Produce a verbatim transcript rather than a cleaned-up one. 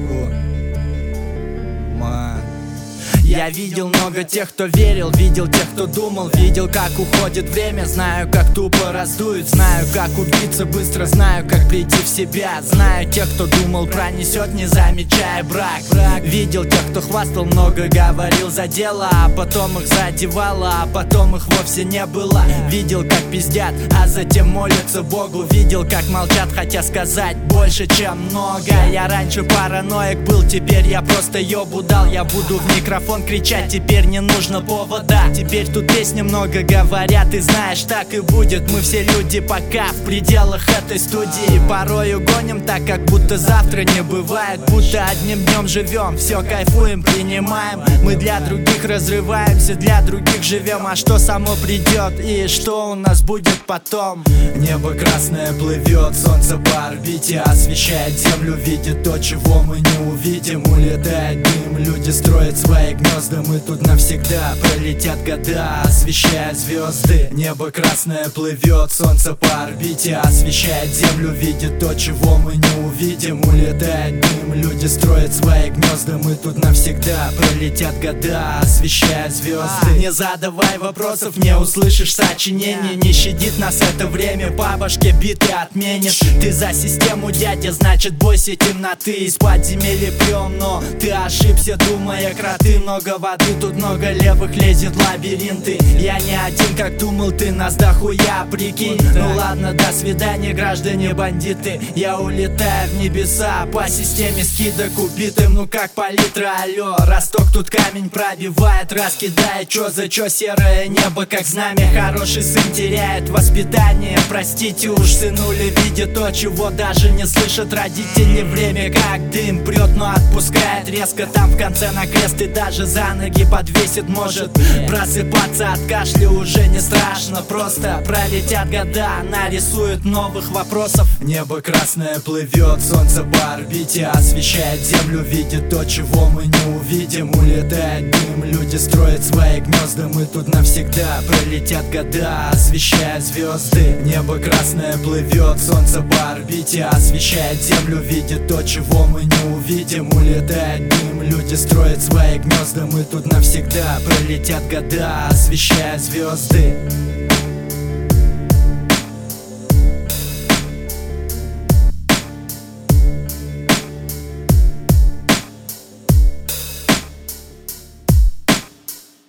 Я видел много тех, кто верил, видел тех, кто думал, видел, как уходит время, знаю, как тупо раздует, знаю, как убиться быстро, знаю, как прийти в себя, знаю тех, кто думал, пронесет, не замечая брак. Видел тех, кто хвастал, много говорил за дело, а потом их задевало, а потом их вовсе не было. Видел, как пиздят, а затем молятся Богу, видел, как молчат, хотя сказать больше, чем много. Я раньше параноик был, теперь я просто ёбу дал, я буду в микрофон кричать, теперь не нужно повода. Теперь тут песни много говорят, и знаешь, так и будет. Мы все люди пока в пределах этой студии. Порою гоним так, как будто завтра не бывает, будто одним днем живем, все кайфуем, принимаем. Мы для других разрываемся, для других живем. А что само придет и что у нас будет потом? Небо красное плывет, солнце по орбите освещает землю, видит то, чего мы не увидим. Улетает дым, люди строят свои гнезда, мы тут навсегда. Пролетят года, освещая звезды. Небо красное плывет, солнце по орбите освещает землю, видит то, чего мы не увидим. Улетает дым, люди строят свои гнезда, мы тут навсегда. Пролетят года, освещая звезды. Не задавай вопросов, не услышишь сочинений. Не щадит нас это время, по башке биты отменит. Ты за систему, дядя, значит бойся темноты. Из подземелья плем, но ты ошибся, думая кроты. Много воды, тут много левых, лезет лабиринты. Я не один, как думал ты, нас дохуя, прикинь. Ну ладно, до свидания, граждане бандиты. Я улетаю в небеса по системе скидок убитым. Ну как палитра, алло, росток тут камень пробивает, раскидает чё за чё серое небо, как знамя. Хороший сын теряет воспитание, простите уж, сынули видит то, чего даже не слышат родители. Время как дым прет, но отпускает резко, там в конце на крест и даже за ноги подвесит. Может просыпаться от кашля уже не страшно, просто пролетят года, нарисуют новых вопросов. Небо красное плывет, солнце по орбите освещает землю, видит то, чего мы не увидим. Улетает дым, люди строят свои гнезда, мы тут навсегда. Пролетят года, освещая звезды. Небо красное плывет, солнце по орбите освещает землю, видит то, чего мы не увидим. Улетает дым, люди строят свои гнезда, мы тут навсегда. Пролетят года, освещая звезды.